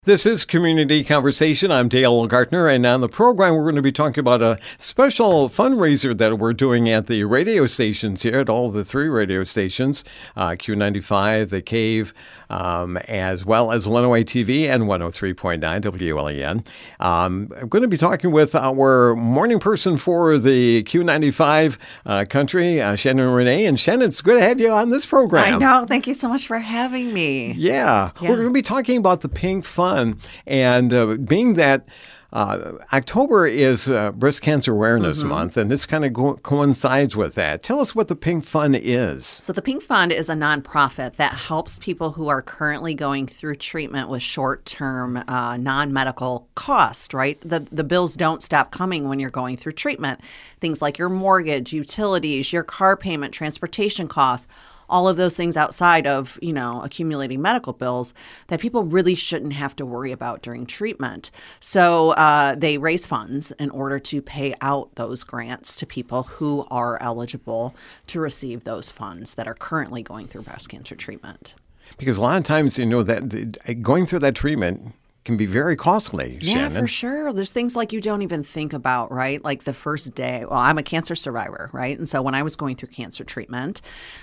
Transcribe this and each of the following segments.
This is Community Conversation. I'm Dale Gartner, and on the program, we're going to be talking about a special fundraiser that we're doing at the radio stations here, at all the three radio stations, Q95, The Cave, as well as Lenawee TV and 103.9 WLEN. I'm going to be talking with our morning person for the Q95 country, Shannon Renee. And Shannon, it's good to have you on this program. I know. Thank you so much for having me. Yeah. We're going to be talking about the Pink Fund. And being that October is Breast Cancer Awareness Month, and this kind of coincides with that. Tell us what the Pink Fund is. So the Pink Fund is a nonprofit that helps people who are currently going through treatment with short-term non-medical costs, right? The bills don't stop coming when you're going through treatment. Things like your mortgage, utilities, your car payment, transportation costs, all of those things outside of, accumulating medical bills that people really shouldn't have to worry about during treatment. So they raise funds in order to pay out those grants to people who are eligible to receive those funds that are currently going through breast cancer treatment. Because a lot of times, that going through that treatment can be very costly, Shannon. Yeah, for sure. There's things like you don't even think about, right? Like the first day. Well, I'm a cancer survivor, right? And so when I was going through cancer treatment,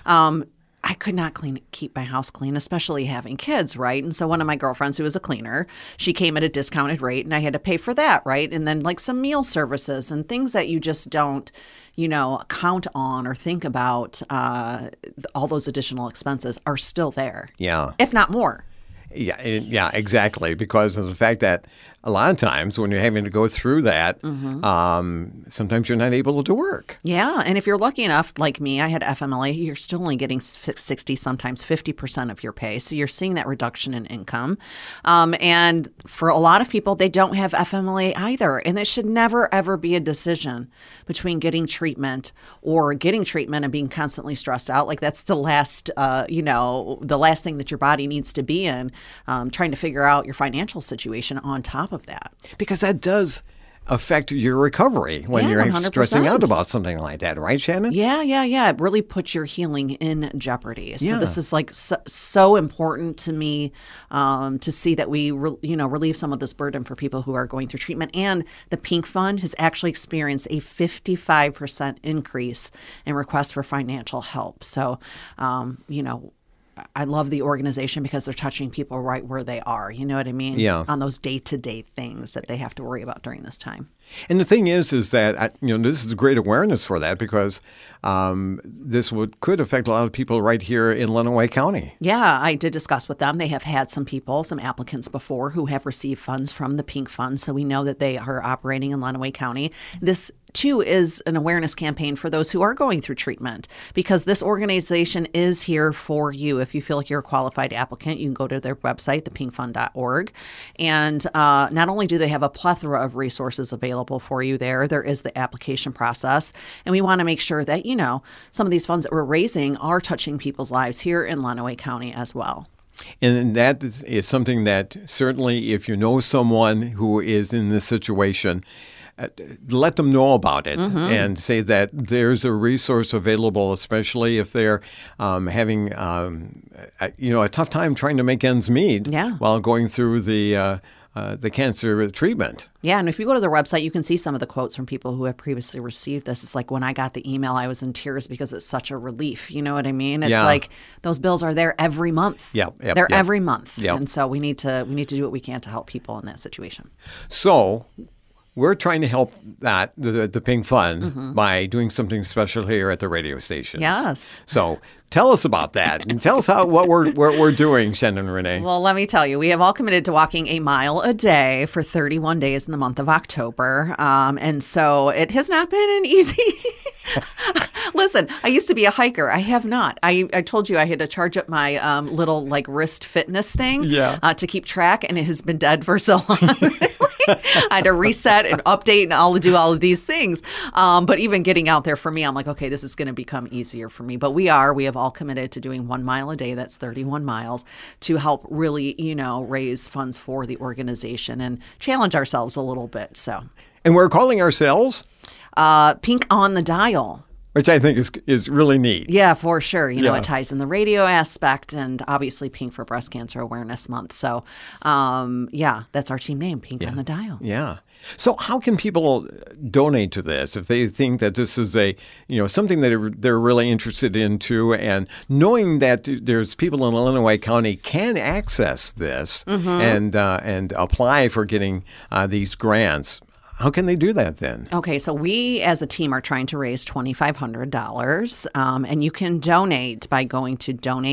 I could not keep my house clean, especially having kids, right? And so one of my girlfriends who was a cleaner, she came at a discounted rate and I had to pay for that, right? And then like some meal services and things that you just don't, count on or think about, all those additional expenses are still there. Yeah. If not more. Yeah, exactly. Because of the fact that a lot of times when you're having to go through that, sometimes you're not able to work. Yeah. And if you're lucky enough, like me, I had FMLA, you're still only getting 60, sometimes 50% of your pay. So you're seeing that reduction in income. And for a lot of people, they don't have FMLA either. And it should never, ever be a decision between getting treatment and being constantly stressed out. Like that's the last, the last thing that your body needs to be in, trying to figure out your financial situation on top of that. Because that does affect your recovery when you're 100%. Stressing out about something like that, right, Shannon? Yeah. It really puts your healing in jeopardy. So this is like so important to me to see that we, relieve some of this burden for people who are going through treatment. And the Pink Fund has actually experienced a 55% increase in requests for financial help. So, I love the organization because they're touching people right where they are. You know what I mean? Yeah. On those day-to-day things that they have to worry about during this time. And the thing is that, this is great awareness for that because this could affect a lot of people right here in Lenawee County. Yeah, I did discuss with them. They have had some applicants before who have received funds from the Pink Fund. So we know that they are operating in Lenawee County. This too is an awareness campaign for those who are going through treatment because this organization is here for you. If you feel like you're a qualified applicant, you can go to their website, thepinkfund.org. And not only do they have a plethora of resources available for you there is the application process. And we want to make sure that, some of these funds that we're raising are touching people's lives here in Lenawee County as well. And that is something that certainly if you know someone who is in this situation, let them know about it and say that there's a resource available, especially if they're having, a tough time trying to make ends meet while going through the cancer treatment. Yeah, and if you go to their website, you can see some of the quotes from people who have previously received this. It's like when I got the email, I was in tears because it's such a relief. You know what I mean? It's like those bills are there every month. They're every month. And so we need to do what we can to help people in that situation. So we're trying to help the Pink Fund by doing something special here at the radio stations. Yes. So tell us about that and tell us what we're doing, Shannon Renee. Well, let me tell you, we have all committed to walking a mile a day for 31 days in the month of October. And so it has not been an easy Listen, I used to be a hiker. I have not. I told you I had to charge up my little wrist fitness thing to keep track, and it has been dead for so long. I had to reset and update and do all of these things. But even getting out there for me, I'm like, okay, this is going to become easier for me. But we have all committed to doing 1 mile a day. That's 31 miles to help really, raise funds for the organization and challenge ourselves a little bit. So, and we're calling ourselves Pink on the Dial. which I think is really neat. Yeah, for sure. You know, Yeah. it ties in the radio aspect and obviously Pink for Breast Cancer Awareness Month. So, yeah, that's our team name, Pink on the Dial. Yeah. So how can people donate to this if they think that this is something that they're really interested in too, and knowing that there's people in Illinois County can access this and apply for getting these grants? How can they do that then? Okay, so we as a team are trying to raise $2,500, and you can donate by going to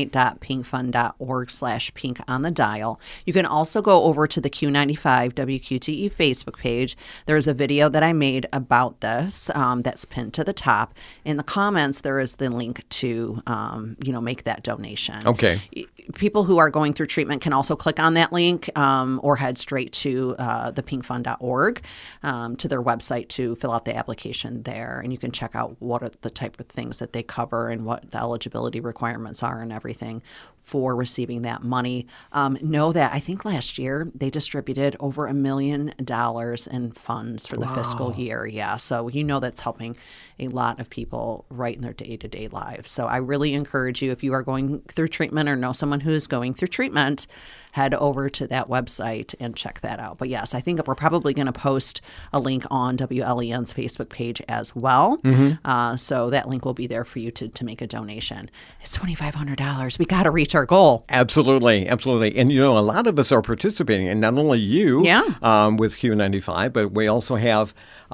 donate.pinkfund.org/pink on the dial. You can also go over to the Q95 WQTE Facebook page. There's a video that I made about this that's pinned to the top. In the comments, there is the link to make that donation. Okay. People who are going through treatment can also click on that link or head straight to the pinkfund.org to their website to fill out the application there. And you can check out what are the type of things that they cover and what the eligibility requirements are and everything for receiving that money. Know that I think last year they distributed over $1 million in funds for the fiscal year. Yeah, so that's helping a lot of people right in their day-to-day lives. So I really encourage you, if you are going through treatment or know someone who is going through treatment, head over to that website and check that out. But yes, I think we're probably going to post a link on WLEN's Facebook page as well. So that link will be there for you to make a donation. It's $2,500. We got to reach our goal. Absolutely. Absolutely. And, a lot of us are participating, and not only you with Q95, but we also have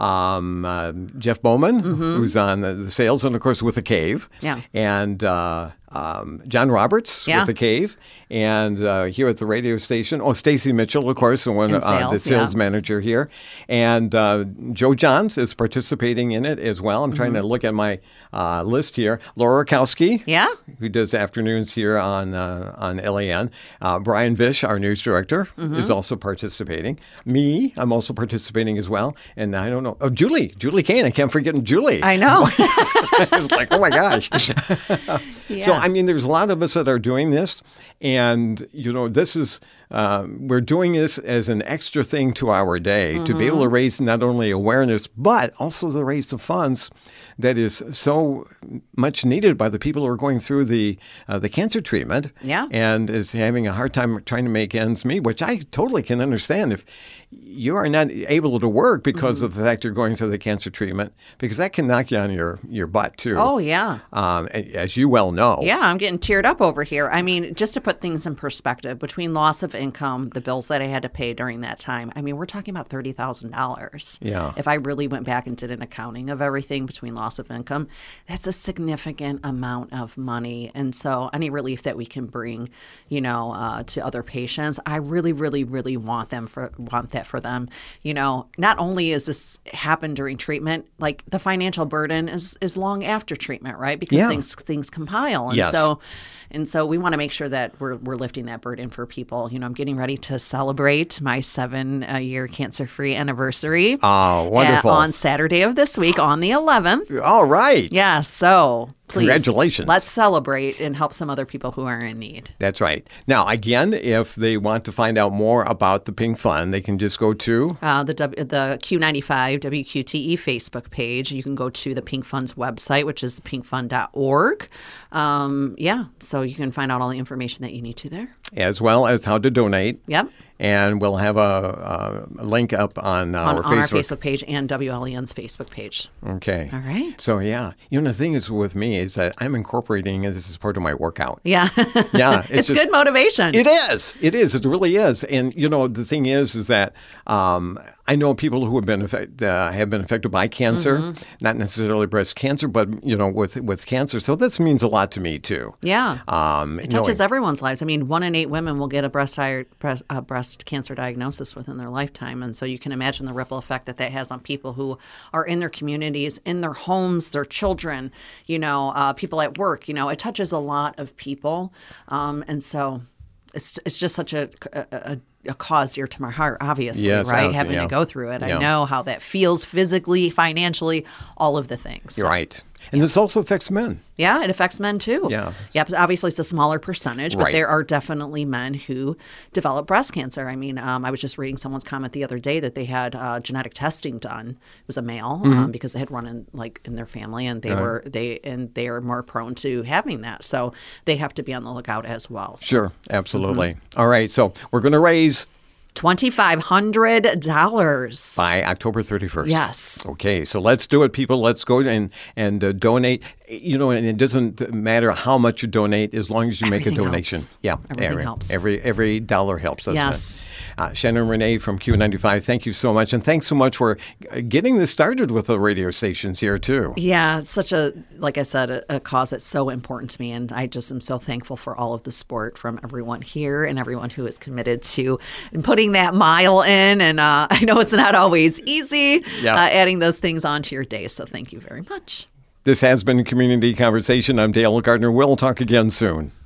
Jeff Bowman, who's on the sales, and, of course, with The Cave. Yeah. And John Roberts with The Cave. And here at the radio station, Stacy Mitchell, of course, the sales manager here. And Joe Johns is participating in it as well. I'm trying to look at my list here. Laura Rakowski, who does afternoons here on LAN. Brian Vish, our news director, is also participating. I'm also participating as well. And I don't know. Oh, Julie Kane. I can't forget Julie. I know. It's like, oh my gosh. Yeah. So, there's a lot of us that are doing this. And, this is, we're doing this as an extra thing to our day to be able to raise not only awareness, but also to raise the funds that is so much needed by the people who are going through the cancer treatment and is having a hard time trying to make ends meet, which I totally can understand if you are not able to work because of the fact you're going through the cancer treatment, because that can knock you on your butt too. Oh, yeah. As you well know. Yeah, I'm getting teared up over here. Just to put things in perspective, between loss of income, the bills that I had to pay during that time, we're talking about $30,000. Yeah. If I really went back and did an accounting of everything between loss of income, that's a significant amount of money. And so any relief that we can bring, to other patients, I really, really, really want that for them. Not only is this happen during treatment, like the financial burden is long after treatment, right? Because things compile. And so we want to make sure that we're lifting that burden for people. I'm getting ready to celebrate my 7-year cancer-free anniversary. Oh, wonderful. On Saturday of this week, on the 11th. All right. Yeah, so please, congratulations. Let's celebrate and help some other people who are in need. That's right. Now, again, if they want to find out more about the Pink Fund, they can just go to the Q95 WQTE Facebook page. You can go to the Pink Fund's website, which is pinkfund.org. So you can find out all the information that you need to there. As well as how to donate. Yep. And we'll have a link up on our Facebook page and WLEN's Facebook page. Okay. All right. So, the thing is with me is that I'm incorporating this as part of my workout. Yeah. Yeah. It's good motivation. It is. It is. It really is. And, the thing is that I know people who have been affected by cancer, not necessarily breast cancer, but, with cancer. So this means a lot to me, too. Yeah. It touches everyone's lives. 1 in 8 women will get a breast cancer diagnosis within their lifetime. And so you can imagine the ripple effect that has on people who are in their communities, in their homes, their children, people at work. It touches a lot of people. And so it's just such a cause dear to my heart, obviously, right? Having to go through it. I know how that feels physically, financially, all of the things. You're right. And this also affects men. Yeah, it affects men too. Yeah. Yep. Obviously, it's a smaller percentage, but Right. there are definitely men who develop breast cancer. I mean, I was just reading someone's comment the other day that they had genetic testing done. It was a male because they had run in their family, and they are more prone to having that. So they have to be on the lookout as well. So Sure, absolutely. All right, so we're going to raise $2,500 by October 31st. Yes. Okay, so let's do it, people. Let's go and donate. You know, and it doesn't matter how much you donate as long as you make a Everything donation. helps. Yeah, Everything helps. Every dollar helps, doesn't Yes. it? Shannon Renee from Q95, thank you so much. And thanks so much for getting this started with the radio stations here, too. Yeah, it's such like I said, a cause that's so important to me. And I just am so thankful for all of the support from everyone here and everyone who is committed to putting that mile in. And I know it's not always easy adding those things onto your day. So thank you very much. This has been Community Conversation. I'm Dale Gardner. We'll talk again soon.